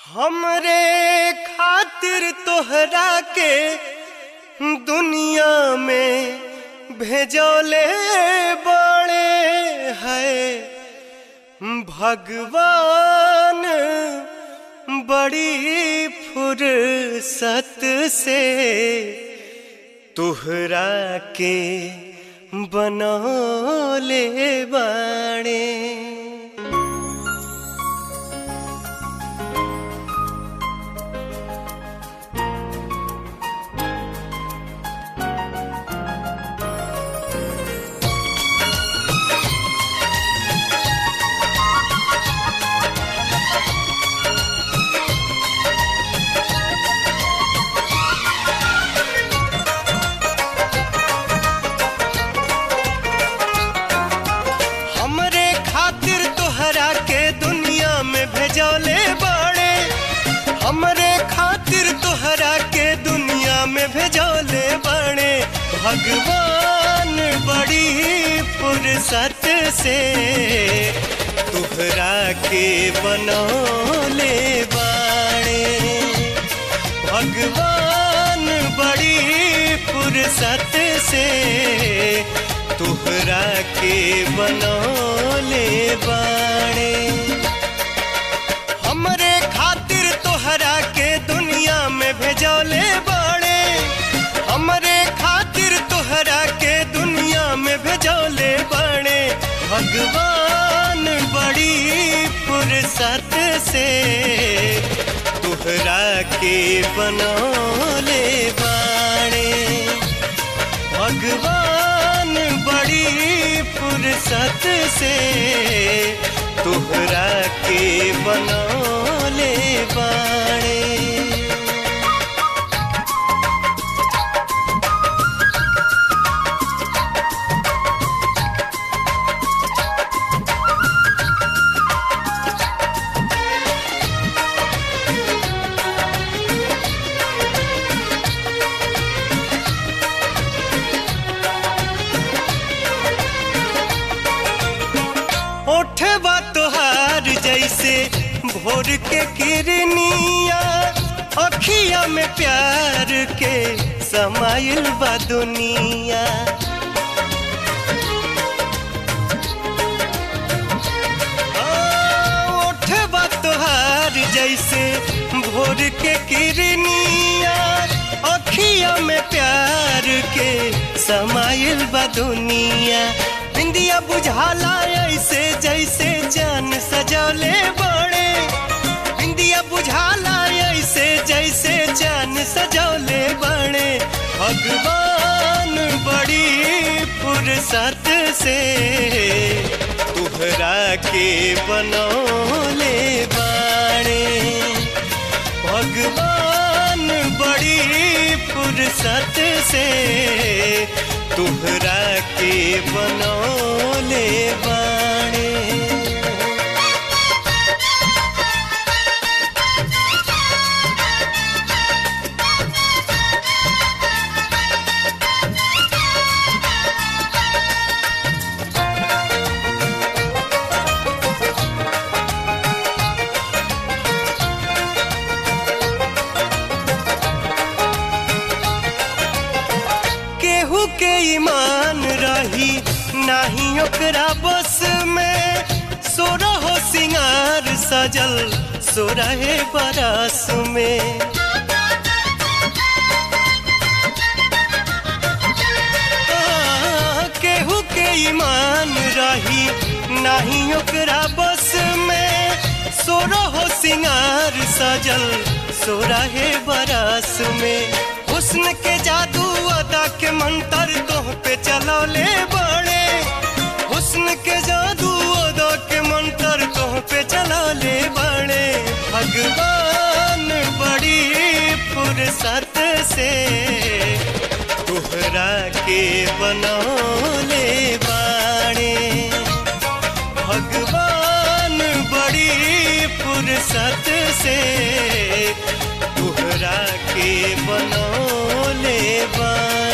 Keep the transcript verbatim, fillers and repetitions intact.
हमरे खातिर तोहरा के दुनिया में भेजोले बड़े है भगवान बड़ी फुर्सत से तोहरा के बनौले बाड़े। भेजौले बड़े हमरे खातिर तोहरा के दुनिया में भेजौले बड़े भगवान बड़ी फुर्सत से तोहरा के बनौले बाड़े। भगवान बड़ी फुर्सत से तोहरा के बनौले बाड़े। हमरे खातिर तोहरा के दुनिया में भेजौले बड़े हमरे खातिर तोहरा के दुनिया में भेजौले बड़े भगवान बड़ी फुर्सत से तोहरा के बनौले बाड़े। भगवान बड़ी फुर्सत से तोहरा के बनौले बाड़े। ओठवा तोहार जैसे भोर के किरनिया अखिया में प्यार के समाइल बा दुनिया। ओठवा तोहार जैसे भोर के किरनिया अखिया में प्यार के समाइल बा दुनिया। बिंदिया बुझाला ऐसे जैसे जान सजौले बड़े बिंदिया बुझाला ऐसे जैसे जान सजौले बड़े भगवान बड़ी फुर्सत से तोहरा के बनौले बाड़े। भगवान बड़ी फुर्सत से तोहरा के बनौले बाड़े। केहू के ईमान रही नाही ओकरा बस में सोरहो सिंगार सजल सोरहे बरस में। आ, केहू के ईमान रही नाही ओकरा बस में सोरहो सिंगार सजल सोरहे बरस में। हुस्न के जादू अदा के मंतर तोह पे चलौले बड़े हुस्न के जादू अदा के मंतर तोह पे चलौले बड़े भगवान बड़ी फुर्सत से तोहरा के बनौले बाड़े। भगवान बड़ी फुर्सत से तोहरा के बनौले बाड़े।